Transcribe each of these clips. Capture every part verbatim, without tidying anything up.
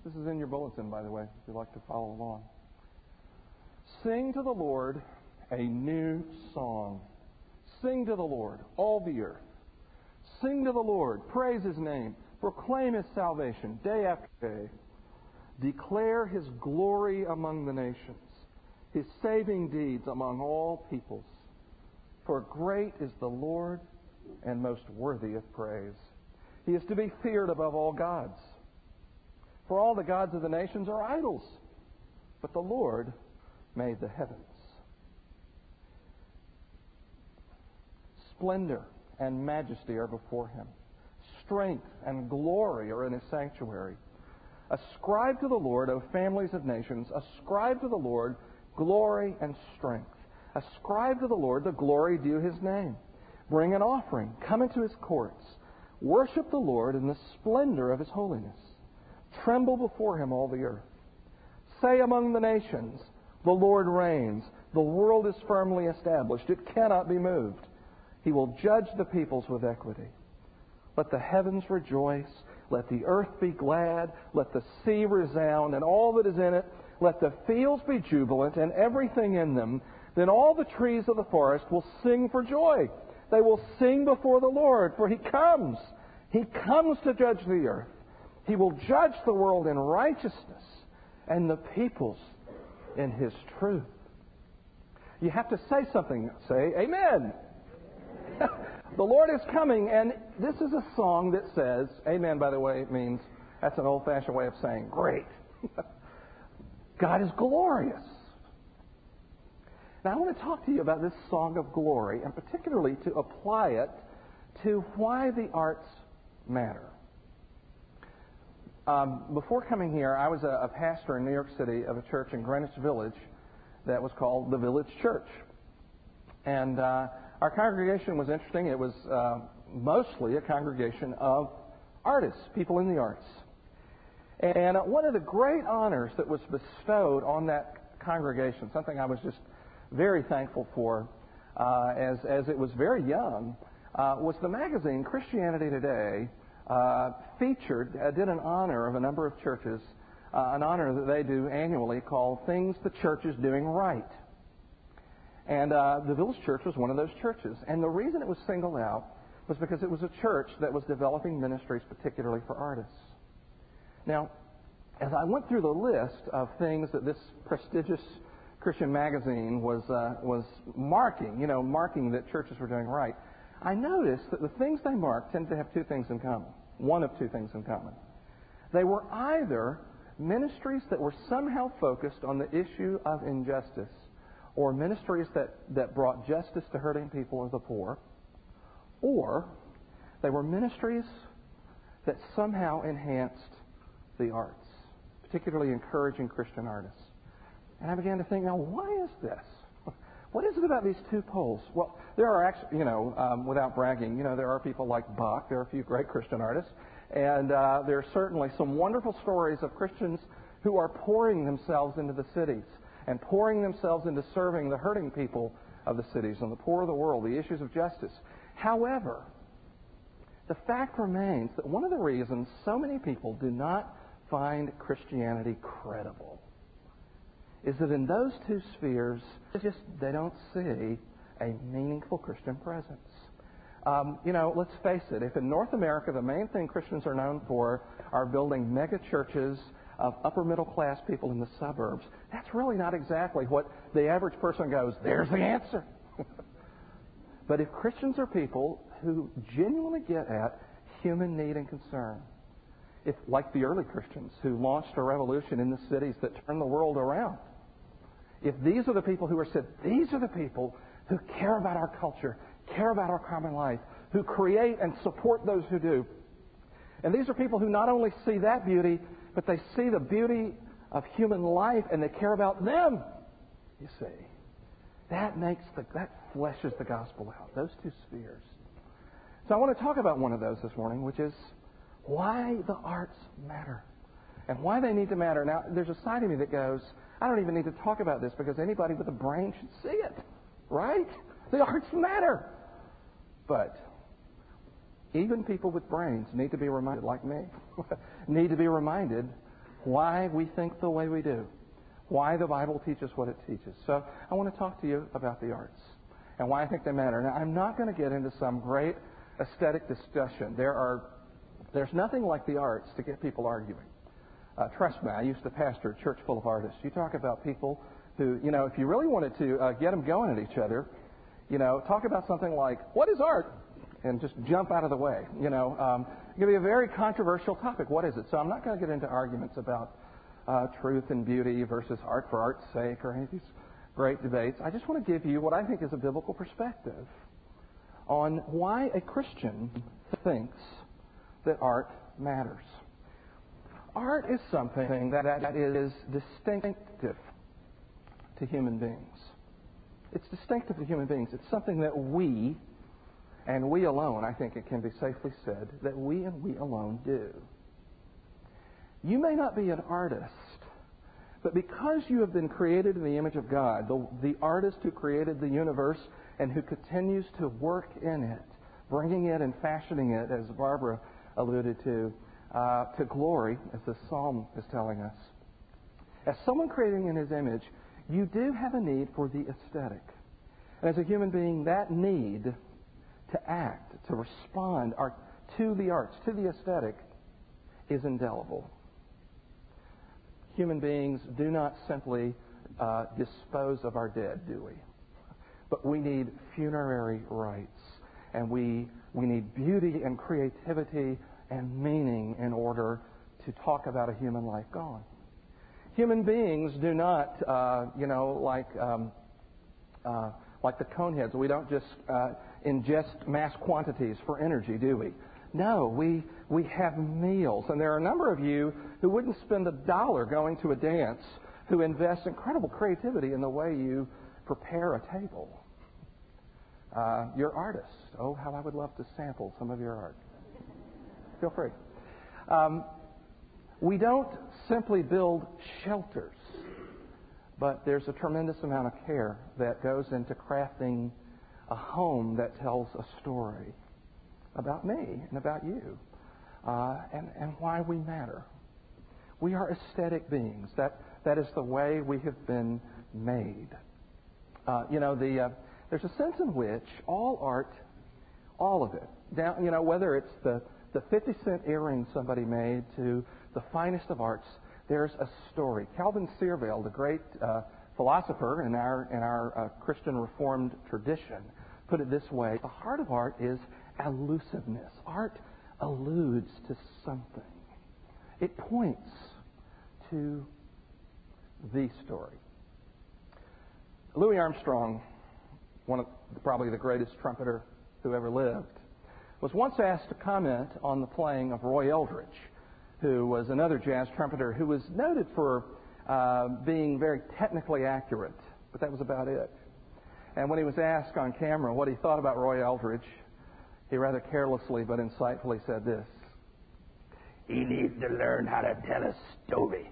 This is in your bulletin, by the way, if you'd like to follow along. Sing to the Lord a new song. Sing to the Lord, all the earth. Sing to the Lord, praise His name, proclaim His salvation day after day. Declare His glory among the nations, His saving deeds among all peoples. For great is the Lord and most worthy of praise. He is to be feared above all gods. For all the gods of the nations are idols, but the Lord made the heavens. Splendor and majesty are before Him. Strength and glory are in His sanctuary. Ascribe to the Lord, O families of nations, ascribe to the Lord glory and strength. Ascribe to the Lord the glory due His name. Bring an offering, come into His courts. Worship the Lord in the splendor of His holiness. Tremble before Him, all the earth. Say among the nations, the Lord reigns. The world is firmly established. It cannot be moved. He will judge the peoples with equity. Let the heavens rejoice. Let the earth be glad. Let the sea resound and all that is in it. Let the fields be jubilant and everything in them. Then all the trees of the forest will sing for joy. They will sing before the Lord, for He comes. He comes to judge the earth. He will judge the world in righteousness and the peoples in His truth. You have to say something. Say, Amen. The Lord is coming, and this is a song that says, Amen, by the way, it means, that's an old-fashioned way of saying, great. God is glorious. Now, I want to talk to you about this song of glory, and particularly to apply it to why the arts matter. Um, before coming here, I was a, a pastor in New York City of a church in Greenwich Village that was called the Village Church. And uh, our congregation was interesting. It was uh, mostly a congregation of artists, people in the arts. And one of the great honors that was bestowed on that congregation, something I was just very thankful for uh, as, as it was very young, uh, was the magazine Christianity Today uh, featured, uh, did an honor of a number of churches, uh, an honor that they do annually called Things the Church is Doing Right. And uh, the Village Church was one of those churches. And the reason it was singled out was because it was a church that was developing ministries particularly for artists. Now, as I went through the list of things that this prestigious Christian magazine was uh, was marking, you know, marking that churches were doing right, I noticed that the things they marked tended to have two things in common. One of two things in common. They were either ministries that were somehow focused on the issue of injustice, or ministries that, that brought justice to hurting people or the poor, or they were ministries that somehow enhanced the arts, particularly encouraging Christian artists. And I began to think, now, why is this? What is it about these two poles? Well, there are actually, you know, um, without bragging, you know, there are people like Bach. There are a few great Christian artists. And uh, there are certainly some wonderful stories of Christians who are pouring themselves into the cities and pouring themselves into serving the hurting people of the cities and the poor of the world, the issues of justice. However, the fact remains that one of the reasons so many people do not find Christianity credible is that in those two spheres, they just they don't see a meaningful Christian presence. Um, you know, let's face it, if in North America the main thing Christians are known for are building mega churches of upper middle class people in the suburbs, that's really not exactly what the average person goes, there's the answer. But if Christians are people who genuinely get at human need and concern, if, like the early Christians who launched a revolution in the cities that turned the world around, if these are the people who are said, these are the people who care about our culture, care about our common life, who create and support those who do, and these are people who not only see that beauty, but they see the beauty of human life and they care about them, you see, that makes the, that fleshes the gospel out, those two spheres. So I want to talk about one of those this morning, which is why the arts matter and why they need to matter. Now, there's a side of me that goes, I don't even need to talk about this because anybody with a brain should see it, right? The arts matter. But even people with brains need to be reminded, like me, need to be reminded why we think the way we do, why the Bible teaches what it teaches. So I want to talk to you about the arts and why I think they matter. Now, I'm not going to get into some great aesthetic discussion. There are, there's nothing like the arts to get people arguing. Uh, trust me, I used to pastor a church full of artists. You talk about people who, you know, if you really wanted to uh, get them going at each other, you know, talk about something like, what is art? And just jump out of the way. You know, um, it's going to be a very controversial topic. What is it? So I'm not going to get into arguments about uh, truth and beauty versus art for art's sake or any of these great debates. I just want to give you what I think is a biblical perspective on why a Christian thinks that art matters. Art is something that, that is distinctive to human beings. It's distinctive to human beings. It's something that we, and we alone, I think it can be safely said, that we and we alone do. You may not be an artist, but because you have been created in the image of God, the, the artist who created the universe and who continues to work in it, bringing it and fashioning it, as Barbara alluded to, uh, to glory, as the psalm is telling us. As someone creating in His image, you do have a need for the aesthetic. And as a human being, that need to act, to respond are, to the arts, to the aesthetic, is indelible. Human beings do not simply uh, dispose of our dead, do we? But we need funerary rites, and we we need beauty and creativity and meaning in order to talk about a human life gone. Human beings do not, uh, you know, like um, uh, like the coneheads. We don't just uh, ingest mass quantities for energy, do we? No, we we have meals, and there are a number of you who wouldn't spend a dollar going to a dance who invest incredible creativity in the way you prepare a table. Uh, you're artists. Oh, how I would love to sample some of your art. Feel free. Um, we don't simply build shelters, but there's a tremendous amount of care that goes into crafting a home that tells a story about me and about you, uh, and, and why we matter. We are aesthetic beings. That that is the way we have been made. Uh, you know, the uh, there's a sense in which all art, all of it, down, you know, whether it's the the fifty cent earring somebody made to the finest of arts, there's a story. Calvin Searville, the great uh, philosopher in our in our uh, Christian Reformed tradition, put it this way: the heart of art is allusiveness. Art alludes to something. It points to the story. Louis Armstrong, one of probably the greatest trumpeter who ever lived, was once asked to comment on the playing of Roy Eldridge, who was another jazz trumpeter who was noted for uh, being very technically accurate, but that was about it. And when he was asked on camera what he thought about Roy Eldridge, he rather carelessly but insightfully said this: "He needs to learn how to tell a story."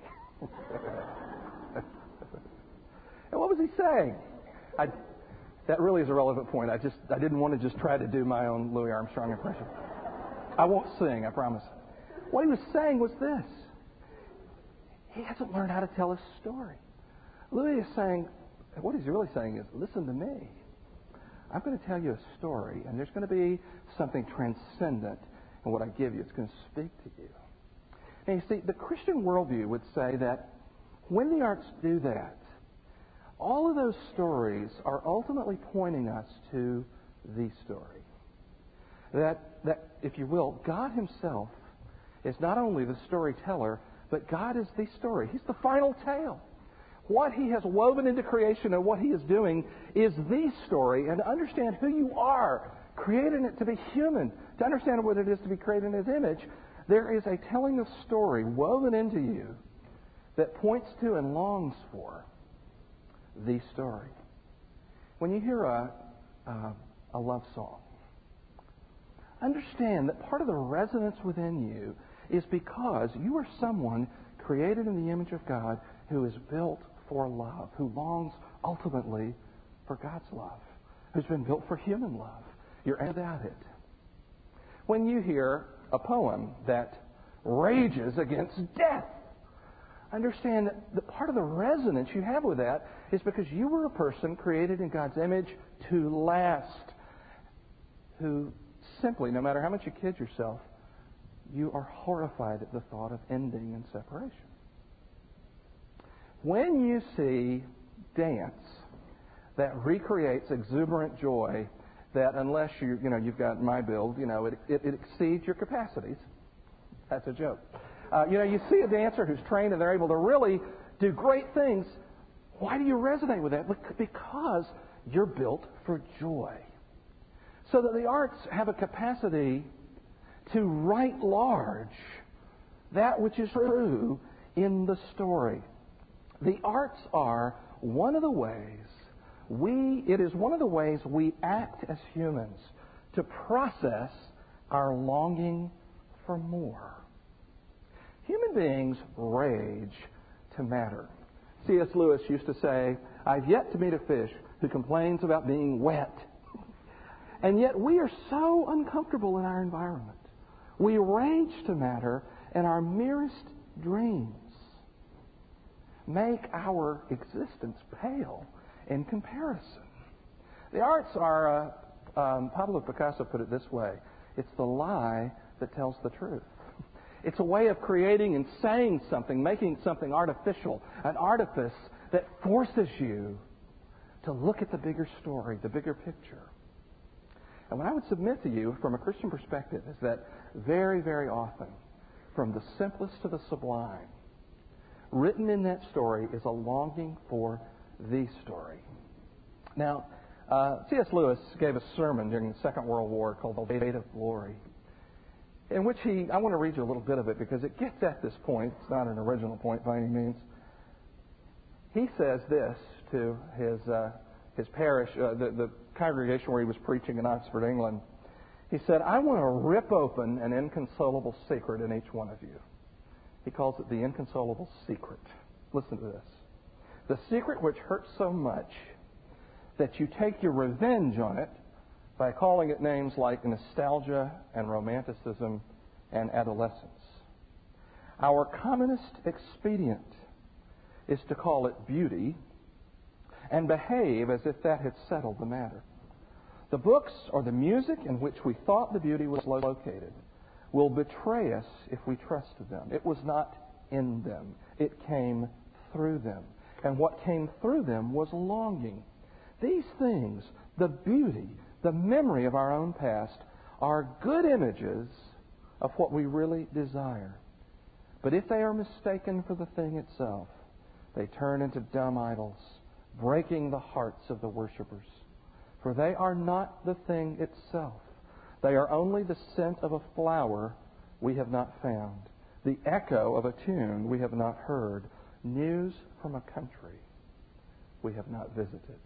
And what was he saying? I, that really is a relevant point. I just I didn't want to just try to do my own Louis Armstrong impression. I won't sing, I promise. What he was saying was this: he hasn't learned how to tell a story. Louis is saying, what he's really saying is, listen to me. I'm going to tell you a story, and there's going to be something transcendent in what I give you. It's going to speak to you. And you see, the Christian worldview would say that when the arts do that, all of those stories are ultimately pointing us to the story. That, that, if you will, God Himself is not only the storyteller, but God is the story. He's the final tale. What He has woven into creation and what He is doing is the story. And to understand who you are, created it to be human, to understand what it is to be created in His image, there is a telling of story woven into you that points to and longs for the story. When you hear a, uh, a love song, understand that part of the resonance within you is because you are someone created in the image of God who is built for love, who longs ultimately for God's love, who's been built for human love. You're about it. When you hear a poem that rages against death, understand that the part of the resonance you have with that is because you were a person created in God's image to last, who simply, no matter how much you kid yourself, you are horrified at the thought of ending in separation. When you see dance that recreates exuberant joy, that unless you, you know, you've got my build, you know, it, it, it exceeds your capacities. That's a joke. Uh, you know, you see a dancer who's trained and they're able to really do great things. Why do you resonate with that? Because you're built for joy. So that the arts have a capacity to write large that which is true in the story. The arts are one of the ways we, it is one of the ways we act as humans to process our longing for more. Human beings rage to matter. C S Lewis used to say, "I've yet to meet a fish who complains about being wet." And yet we are so uncomfortable in our environment. We rage to matter, and our merest dreams make our existence pale in comparison. The arts are, uh, um, Pablo Picasso put it this way, it's the lie that tells the truth. It's a way of creating and saying something, making something artificial, an artifice that forces you to look at the bigger story, the bigger picture. And what I would submit to you from a Christian perspective is that very, very often, from the simplest to the sublime, written in that story is a longing for the story. Now, uh, C S Lewis gave a sermon during the Second World War called The Weight of Glory, in which he, I want to read you a little bit of it because it gets at this point. It's not an original point by any means. He says this to his uh, his parish, uh, the, the congregation where he was preaching in Oxford, England. He said, "I want to rip open an inconsolable secret in each one of you." He calls it the inconsolable secret. Listen to this. The secret which hurts so much that you take your revenge on it by calling it names like nostalgia and romanticism and adolescence. Our commonest expedient is to call it beauty and behave as if that had settled the matter. The books or the music in which we thought the beauty was located will betray us if we trusted them. It was not in them. It came through them. And what came through them was longing. These things, the beauty, the memory of our own past, are good images of what we really desire. But if they are mistaken for the thing itself, they turn into dumb idols, breaking the hearts of the worshipers. For they are not the thing itself. They are only the scent of a flower we have not found, the echo of a tune we have not heard, news from a country we have not visited.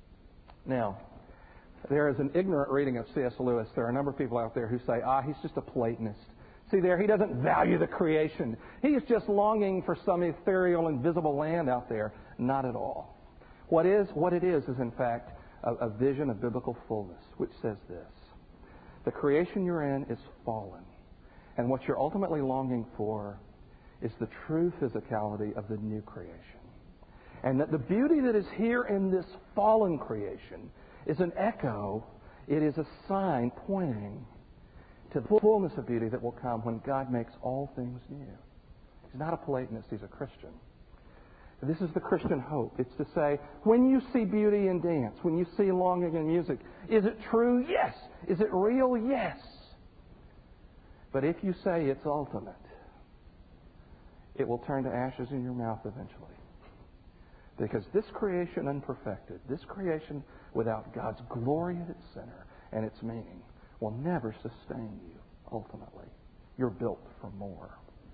Now, there is an ignorant reading of C S Lewis. There are a number of people out there who say, ah, he's just a Platonist. See there, he doesn't value the creation. He is just longing for some ethereal, invisible land out there. Not at all. What is, what it is, is in fact a, a vision of biblical fullness, which says this. The creation you're in is fallen. And what you're ultimately longing for is the true physicality of the new creation. And that the beauty that is here in this fallen creation is an echo, it is a sign pointing to the fullness of beauty that will come when God makes all things new. He's not a Platonist, he's a Christian. This is the Christian hope. It's to say, when you see beauty in dance, when you see longing in music, is it true? Yes. Is it real? Yes. But if you say it's ultimate, it will turn to ashes in your mouth eventually. Because this creation unperfected, this creation without God's glory at its center and its meaning, will never sustain you ultimately. You're built for more.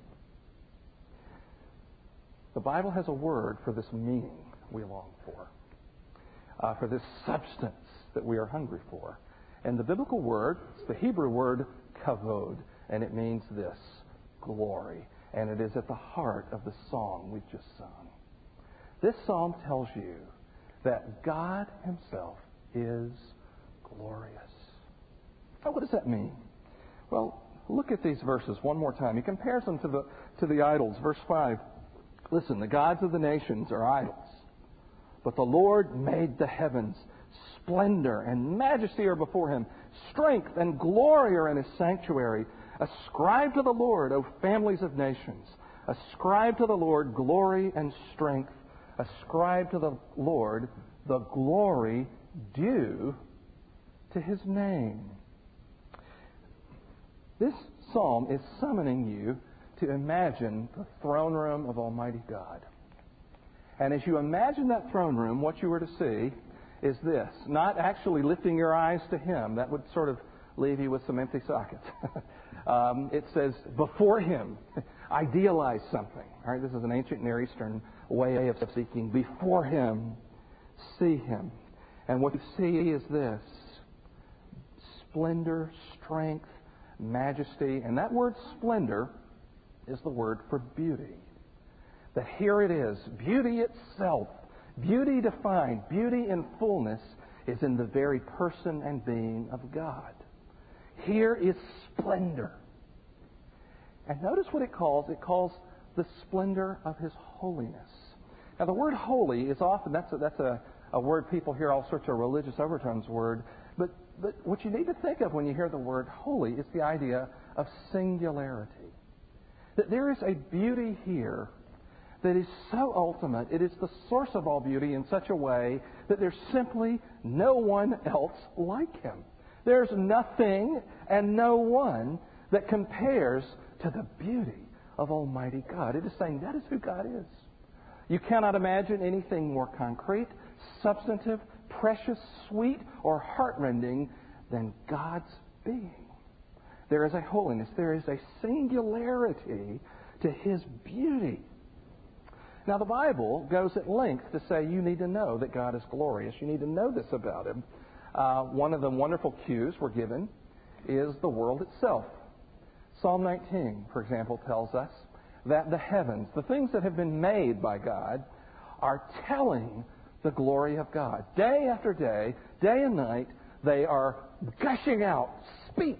The Bible has a word for this meaning we long for, uh, for this substance that we are hungry for. And the biblical word, it's the Hebrew word kavod, and it means this, glory. And it is at the heart of the song we've just sung. This psalm tells you that God Himself is glorious. Now, what does that mean? Well, look at these verses one more time. He compares them to the to the idols. Verse five. Listen, the gods of the nations are idols, but the Lord made the heavens. Splendor and majesty are before him. Strength and glory are in his sanctuary. Ascribe to the Lord, O families of nations. Ascribe to the Lord glory and strength. Ascribe to the Lord the glory due to his name. This psalm is summoning you to imagine the throne room of Almighty God. And as you imagine that throne room, what you are to see is this. Not actually lifting your eyes to him. That would sort of leave you with some empty sockets. um, it says, before him. Idealize something. All right, this is an ancient Near Eastern way of seeking. Before him, see him. And what you see is this. Splendor, strength, majesty. And that word splendor is the word for beauty. That here it is. Beauty itself. Beauty defined, beauty in fullness is in the very person and being of God. Here is splendor. And notice what it calls. It calls the splendor of his holiness. Now the word holy is often, that's a, that's a, a word people hear all sorts of religious overtones word. But, but what you need to think of when you hear the word holy is the idea of singularity. That there is a beauty here that is so ultimate, it is the source of all beauty in such a way that there's simply no one else like him. There's nothing and no one that compares to the beauty of Almighty God. It is saying that is who God is. You cannot imagine anything more concrete, substantive, precious, sweet, or heartrending than God's being. There is a holiness, there is a singularity to his beauty. Now, the Bible goes at length to say you need to know that God is glorious. You need to know this about him. Uh, one of the wonderful cues we're given is the world itself. Psalm nineteen, for example, tells us that the heavens, the things that have been made by God, are telling the glory of God. Day after day, day and night, they are gushing out speech.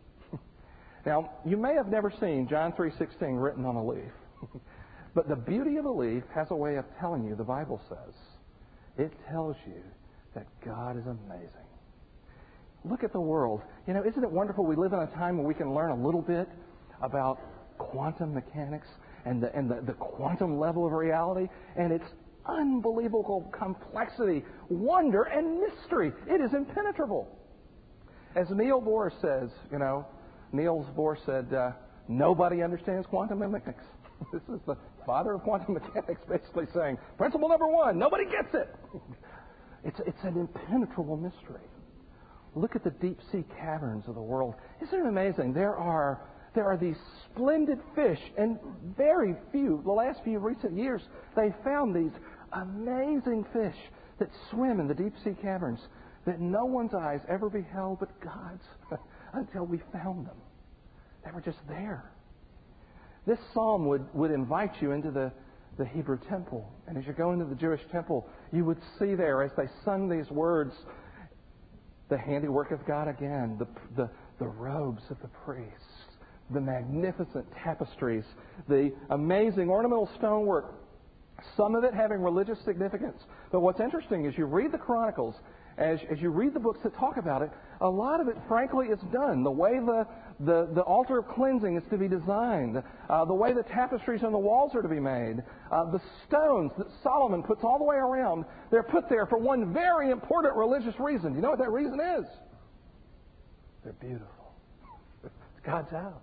Now, you may have never seen John three sixteen written on a leaf. But the beauty of a leaf has a way of telling you, the Bible says, it tells you that God is amazing. Look at the world. You know, isn't it wonderful? We live in a time where we can learn a little bit about quantum mechanics and the, and the, the quantum level of reality, and its unbelievable complexity, wonder, and mystery. It is impenetrable. As Niels Bohr says, you know, Niels Bohr said, uh, nobody understands quantum mechanics. This is the father of quantum mechanics basically saying, principle number one, nobody gets it. It's, it's an impenetrable mystery. Look at the deep sea caverns of the world. Isn't it amazing? There are, there are these splendid fish, and very few, the last few recent years, they found these amazing fish that swim in the deep sea caverns that no one's eyes ever beheld but God's until we found them. They were just there. This psalm would, would invite you into the, the Hebrew temple. And as you go into the Jewish temple, you would see there, as they sung these words, the handiwork of God again, the, the, the robes of the priests, the magnificent tapestries, the amazing ornamental stonework, some of it having religious significance. But what's interesting is you read the Chronicles, as, as you read the books that talk about it, a lot of it, frankly, is done. The way the, the, the altar of cleansing is to be designed, uh, the way the tapestries on the walls are to be made, uh, the stones that Solomon puts all the way around, they're put there for one very important religious reason. Do you know what that reason is? They're beautiful. It's God's house.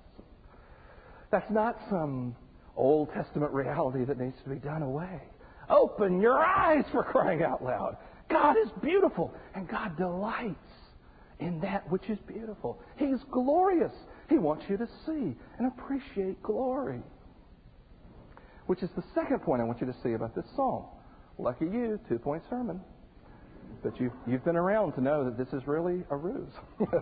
That's not some Old Testament reality that needs to be done away. Open your eyes, for crying out loud. God is beautiful, and God delights in that which is beautiful. He's glorious. He wants you to see and appreciate glory. Which is the second point I want you to see about this psalm. Lucky you, two-point sermon. But you've, you've been around to know that this is really a ruse.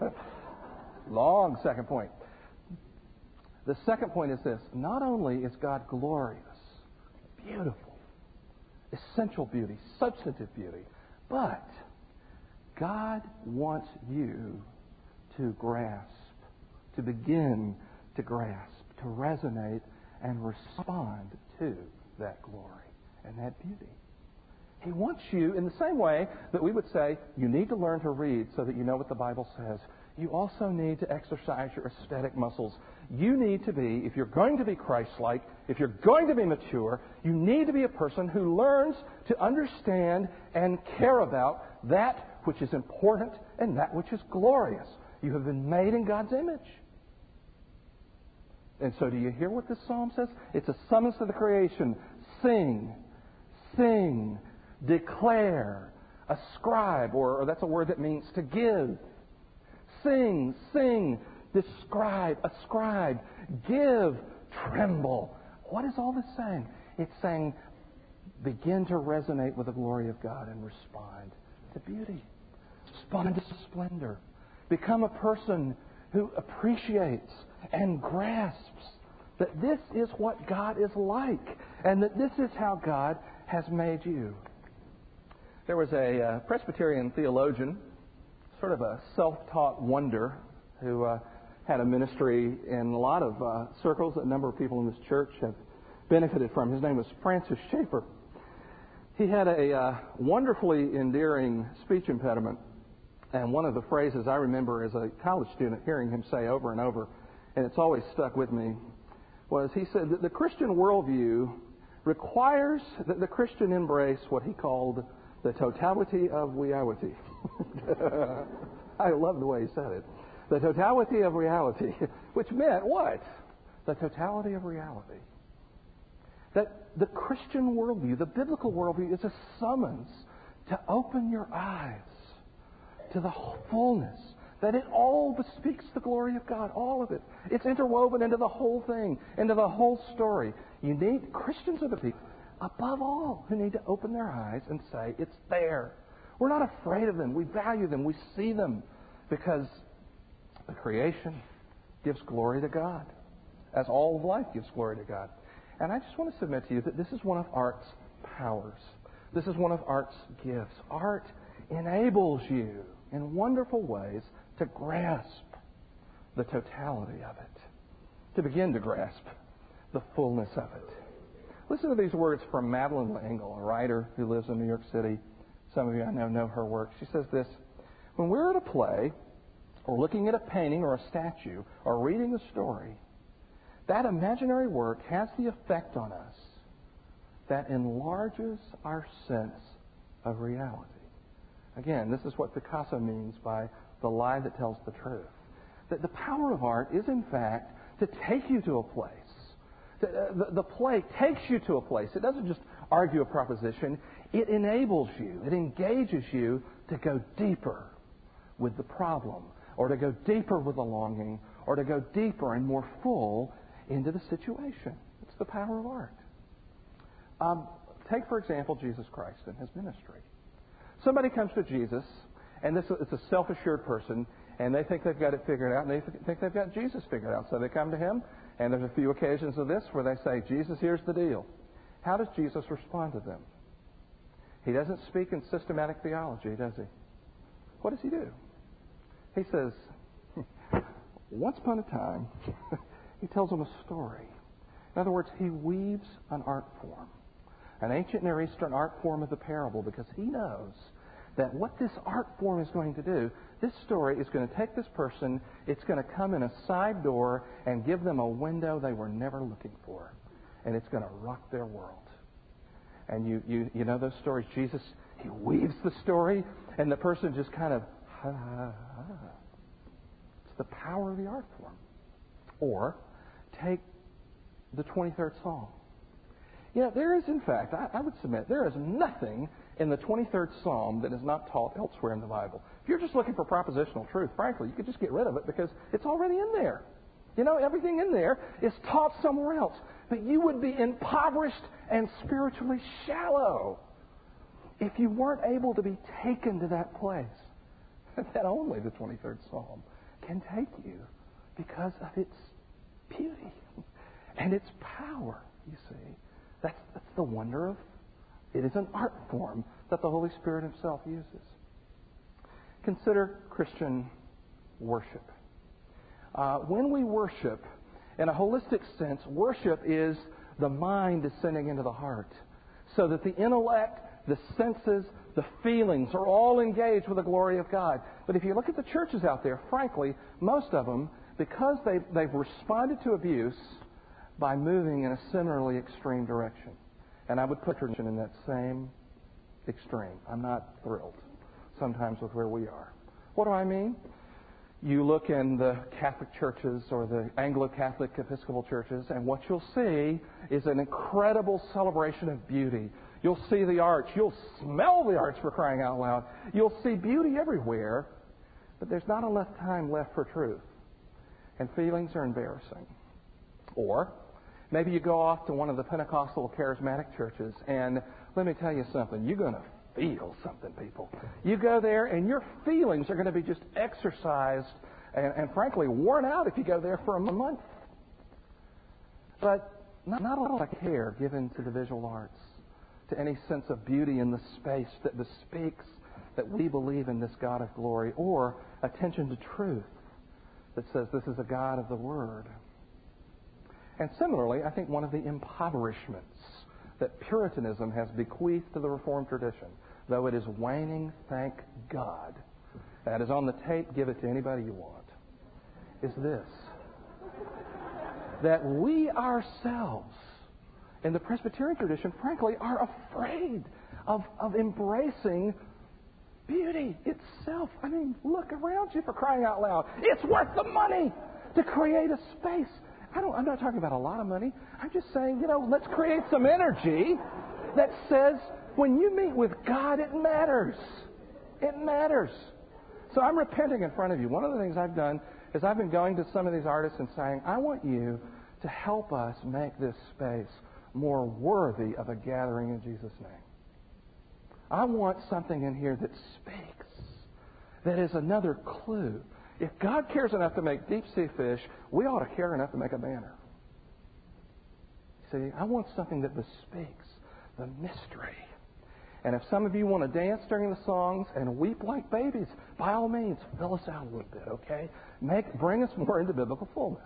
Long second point. The second point is this. Not only is God glorious, beautiful, essential beauty, substantive beauty, but God wants you to grasp, to begin to grasp, to resonate and respond to that glory and that beauty. He wants you, in the same way that we would say, you need to learn to read so that you know what the Bible says. You also need to exercise your aesthetic muscles. You need to be, if you're going to be Christ-like, if you're going to be mature, you need to be a person who learns to understand and care about that which is important and that which is glorious. You have been made in God's image. And so do you hear what this psalm says? It's a summons to the creation. Sing, sing, declare, ascribe, or, or that's a word that means to give. Sing, sing, describe, ascribe, give, tremble. What is all this saying? It's saying, begin to resonate with the glory of God and respond to beauty. Respond to splendor. Become a person who appreciates and grasps that this is what God is like and that this is how God has made you. There was a uh, Presbyterian theologian, sort of a self-taught wonder, who uh, had a ministry in a lot of uh, circles that a number of people in this church have benefited from. His name was Francis Schaeffer. He had a uh, wonderfully endearing speech impediment, and one of the phrases I remember as a college student hearing him say over and over, and it's always stuck with me, was he said that the Christian worldview requires that the Christian embrace what he called the totality of reality. I love the way he said it. The totality of reality, which meant what? The totality of reality. That the Christian worldview, the biblical worldview, is a summons to open your eyes to the fullness, that it all bespeaks the glory of God, all of it. It's interwoven into the whole thing, into the whole story. You need, Christians are the people, above all, who need to open their eyes and say, it's there. We're not afraid of them. We value them. We see them because the creation gives glory to God, as all of life gives glory to God. And I just want to submit to you that this is one of art's powers. This is one of art's gifts. Art enables you in wonderful ways to grasp the totality of it, to begin to grasp the fullness of it. Listen to these words from Madeleine L'Engle, a writer who lives in New York City. Some of you I know know her work. She says this: when we're at a play, or looking at a painting or a statue, or reading a story, that imaginary work has the effect on us that enlarges our sense of reality. Again, this is what Picasso means by the lie that tells the truth. That the power of art is, in fact, to take you to a place. The, the, the play takes you to a place. It doesn't just argue a proposition. It enables you, it engages you to go deeper with the problem, or to go deeper with the longing, or to go deeper and more full into the situation. It's the power of art. Um, take, for example, Jesus Christ and his ministry. Somebody comes to Jesus, and this it's a self-assured person, and they think they've got it figured out, and they think they've got Jesus figured out. So they come to him, and there's a few occasions of this where they say, Jesus, here's the deal. How does Jesus respond to them? He doesn't speak in systematic theology, does he? What does he do? He says, once upon a time, he tells them a story. In other words, he weaves an art form, an ancient Near Eastern art form of the parable, because he knows that what this art form is going to do, this story is going to take this person, it's going to come in a side door and give them a window they were never looking for. And it's going to rock their world. And you, you, you know those stories. Jesus, he weaves the story, and the person just kind of, ha, ha, ha. It's the power of the art form. Or take the twenty-third Psalm. You know, there is, in fact, I, I would submit, there is nothing in the twenty-third Psalm that is not taught elsewhere in the Bible. If you're just looking for propositional truth, frankly, you could just get rid of it because it's already in there. You know, everything in there is taught somewhere else. But you would be impoverished and spiritually shallow if you weren't able to be taken to that place that only the twenty-third Psalm can take you because of its beauty and its power, you see. That's, that's the wonder of it is an art form that the Holy Spirit himself uses. Consider Christian worship. Uh, when we worship, in a holistic sense, worship is the mind descending into the heart, so that the intellect, the senses, the feelings are all engaged with the glory of God. But if you look at the churches out there, frankly, most of them, because they, they've responded to abuse by moving in a similarly extreme direction. And I would put church in that same extreme. I'm not thrilled sometimes with where we are. What do I mean? You look in the Catholic churches or the Anglo-Catholic Episcopal churches, and what you'll see is an incredible celebration of beauty. You'll see the arch. You'll smell the arch, for crying out loud. You'll see beauty everywhere, but there's not enough time left for truth. And feelings are embarrassing. Or maybe you go off to one of the Pentecostal charismatic churches, and let me tell you something. You're going to feel something, people. You go there, and your feelings are going to be just exercised and, and frankly, worn out if you go there for a month. But not, not a lot of care given to the visual arts, to any sense of beauty in the space that bespeaks that we believe in this God of glory, or attention to truth that says this is a God of the Word. And similarly, I think one of the impoverishments that Puritanism has bequeathed to the Reformed tradition, though it is waning, thank God, that is on the tape, give it to anybody you want, is this: that we ourselves, in the Presbyterian tradition, frankly, are afraid of, of embracing beauty itself. I mean, look around you, for crying out loud. It's worth the money to create a space. I don't, I'm not talking about a lot of money. I'm just saying, you know, let's create some energy that says when you meet with God, it matters. It matters. So I'm repenting in front of you. One of the things I've done is I've been going to some of these artists and saying, I want you to help us make this space more worthy of a gathering in Jesus' name. I want something in here that speaks, that is another clue. If God cares enough to make deep sea fish, we ought to care enough to make a banner. See, I want something that bespeaks the mystery. And if some of you want to dance during the songs and weep like babies, by all means, fill us out a little bit, okay? Make, bring us more into biblical fullness.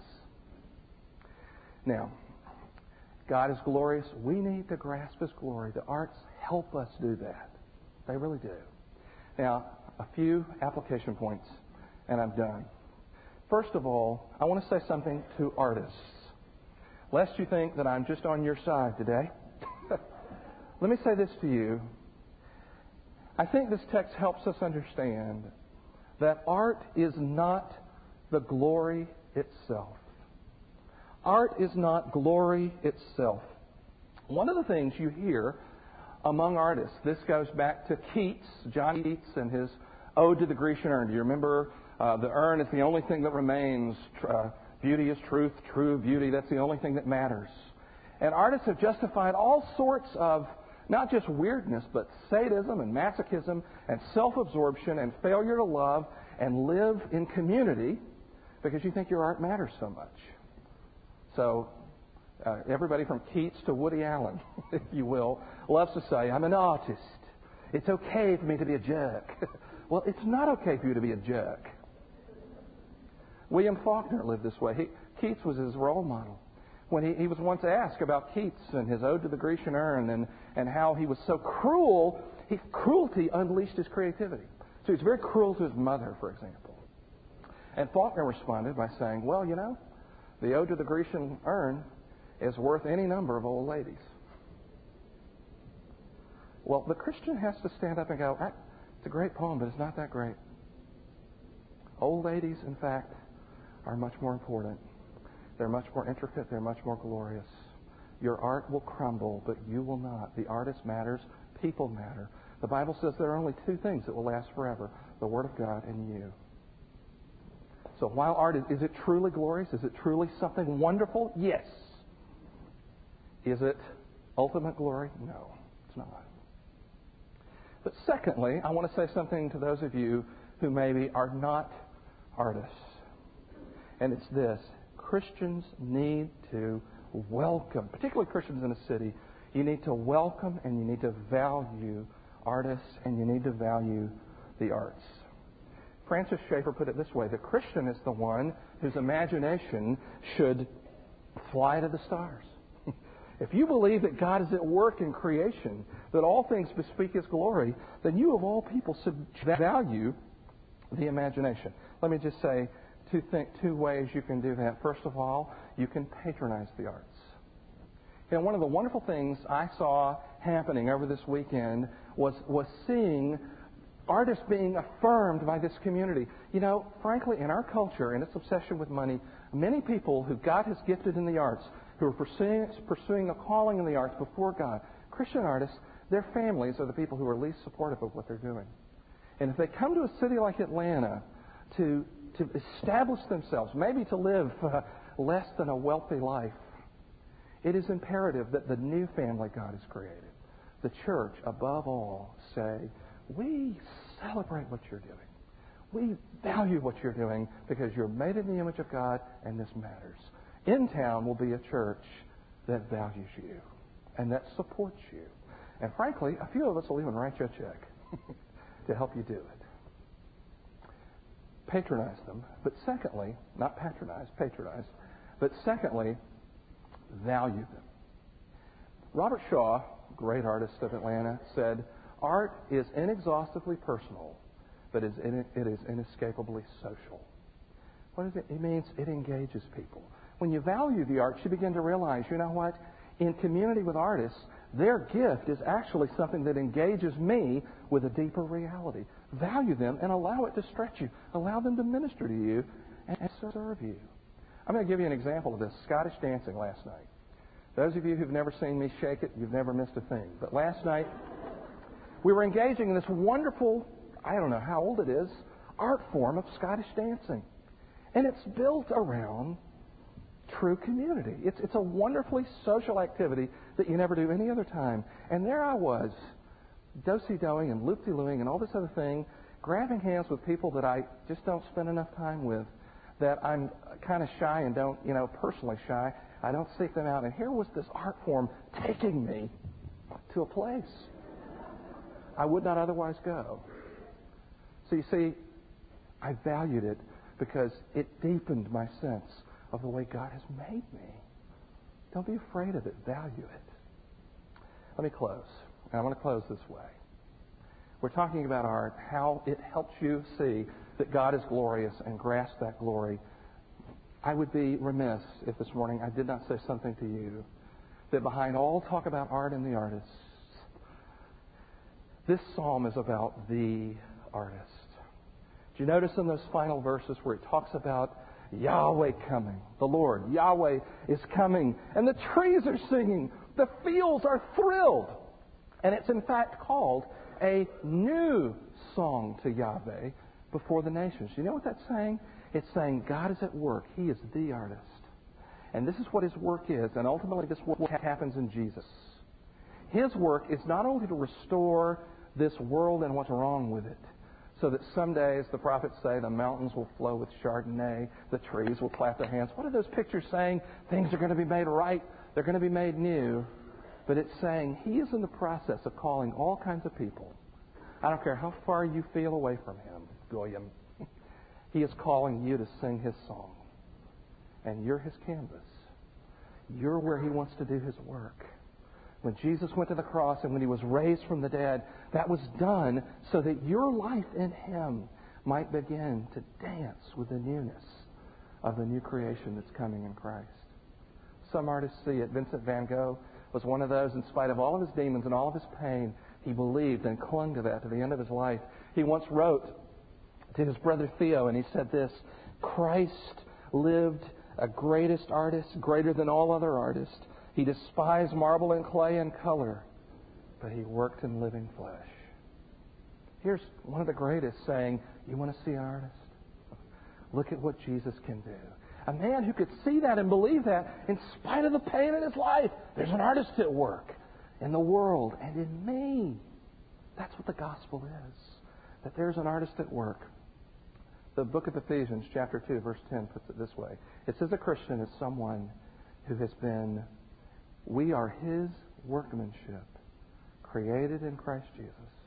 Now, God is glorious. We need to grasp His glory. The arts help us do that. They really do. Now, a few application points, and I'm done. First of all, I want to say something to artists. Lest you think that I'm just on your side today, let me say this to you. I think this text helps us understand that art is not the glory itself. Art is not glory itself. One of the things you hear among artists, this goes back to Keats, John Keats, and his Ode to the Grecian Urn. Do you remember uh, the urn is the only thing that remains? Uh, beauty is truth, true beauty, that's the only thing that matters. And artists have justified all sorts of not just weirdness, but sadism and masochism and self-absorption and failure to love and live in community because you think your art matters so much. So uh, everybody from Keats to Woody Allen, if you will, loves to say, I'm an artist. It's okay for me to be a jerk. Well, it's not okay for you to be a jerk. William Faulkner lived this way. He, Keats was his role model. When he, he was once asked about Keats and his Ode to the Grecian Urn and, and how he was so cruel, he, cruelty unleashed his creativity. So he's very cruel to his mother, for example. And Faulkner responded by saying, well, you know, the Ode to the Grecian Urn is worth any number of old ladies. Well, the Christian has to stand up and go, it's a great poem, but it's not that great. Old ladies, in fact, are much more important. They're much more intricate. They're much more glorious. Your art will crumble, but you will not. The artist matters. People matter. The Bible says there are only two things that will last forever, the Word of God and you. So while art is, is it truly glorious? Is it truly something wonderful? Yes. Is it ultimate glory? No, it's not. But secondly, I want to say something to those of you who maybe are not artists. And it's this. Christians need to welcome, particularly Christians in a city, you need to welcome and you need to value artists and you need to value the arts. Francis Schaeffer put it this way: the Christian is the one whose imagination should fly to the stars. If you believe that God is at work in creation, that all things bespeak His glory, then you of all people should value the imagination. Let me just say two, th- two ways you can do that. First of all, you can patronize the arts. You know, one of the wonderful things I saw happening over this weekend was, was seeing artists being affirmed by this community. You know, frankly, in our culture and its obsession with money, many people who God has gifted in the arts, who are pursuing, pursuing a calling in the arts before God, Christian artists, their families are the people who are least supportive of what they're doing. And if they come to a city like Atlanta to, to establish themselves, maybe to live uh, less than a wealthy life, it is imperative that the new family God has created, the church, above all, say, we celebrate what you're doing. We value what you're doing because you're made in the image of God and this matters. In town will be a church that values you and that supports you. And frankly, a few of us will even write you a check to help you do it. Patronize them, but secondly, not patronize, patronize, but secondly, value them. Robert Shaw, great artist of Atlanta, said, art is inexhaustively personal, but it is inescapably social. What does it? It means it engages people. When you value the arts, you begin to realize, you know what? In community with artists, their gift is actually something that engages me with a deeper reality. Value them and allow it to stretch you. Allow them to minister to you and serve you. I'm going to give you an example of this. Scottish dancing last night. Those of you who've never seen me shake it, you've never missed a thing. But last night, we were engaging in this wonderful, I don't know how old it is, art form of Scottish dancing. And it's built around true community. It's, it's a wonderfully social activity that you never do any other time. And there I was, do-si-doing and loop-de-looing and all this other thing, grabbing hands with people that I just don't spend enough time with, that I'm kind of shy and don't, you know, personally shy. I don't seek them out. And here was this art form taking me to a place I would not otherwise go. So you see, I valued it because it deepened my sense of the way God has made me. Don't be afraid of it. Value it. Let me close. And I want to close this way. We're talking about art, how it helps you see that God is glorious and grasp that glory. I would be remiss if this morning I did not say something to you that behind all talk about art and the artists, this psalm is about the artist. Do you notice in those final verses where it talks about Yahweh coming, the Lord, Yahweh is coming, and the trees are singing, the fields are thrilled. And it's in fact called a new song to Yahweh before the nations. You know what that's saying? It's saying God is at work. He is the artist. And this is what His work is, and ultimately this work happens in Jesus. His work is not only to restore this world and what's wrong with it, so that someday, as the prophets say, the mountains will flow with Chardonnay, the trees will clap their hands. What are those pictures saying? Things are going to be made right. They're going to be made new. But it's saying He is in the process of calling all kinds of people. I don't care how far you feel away from Him, Goyim. He is calling you to sing His song. And you're His canvas. You're where He wants to do His work. When Jesus went to the cross and when He was raised from the dead, that was done so that your life in Him might begin to dance with the newness of the new creation that's coming in Christ. Some artists see it. Vincent van Gogh was one of those. In spite of all of his demons and all of his pain, he believed and clung to that to the end of his life. He once wrote to his brother Theo, and he said this, Christ lived a greatest artist, greater than all other artists. He despised marble and clay and color, but He worked in living flesh. Here's one of the greatest saying, you want to see an artist? Look at what Jesus can do. A man who could see that and believe that in spite of the pain in his life. There's an artist at work in the world and in me. That's what the gospel is, that there's an artist at work. The book of Ephesians, chapter two, verse ten, puts it this way. It says a Christian is someone who has been, we are His workmanship, created in Christ Jesus.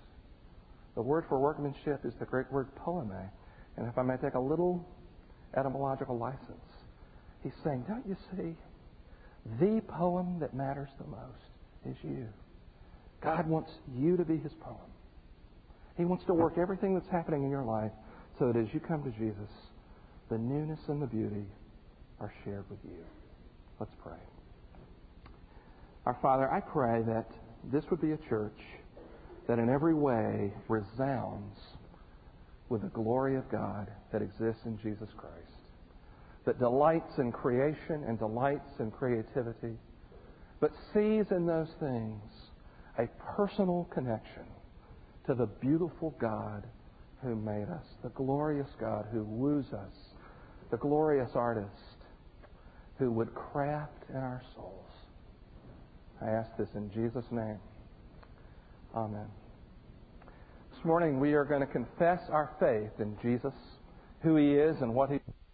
The word for workmanship is the Greek word poleme. And if I may take a little etymological license, he's saying, don't you see the poem that matters the most is you. God wants you to be His poem. He wants to work everything that's happening in your life so that as you come to Jesus, the newness and the beauty are shared with you. Let's pray. Our Father, I pray that this would be a church that in every way resounds with the glory of God that exists in Jesus Christ, that delights in creation and delights in creativity, but sees in those things a personal connection to the beautiful God who made us, the glorious God who woos us, the glorious artist who would craft in our souls. I ask this in Jesus' name. Amen. This morning we are going to confess our faith in Jesus, who He is and what He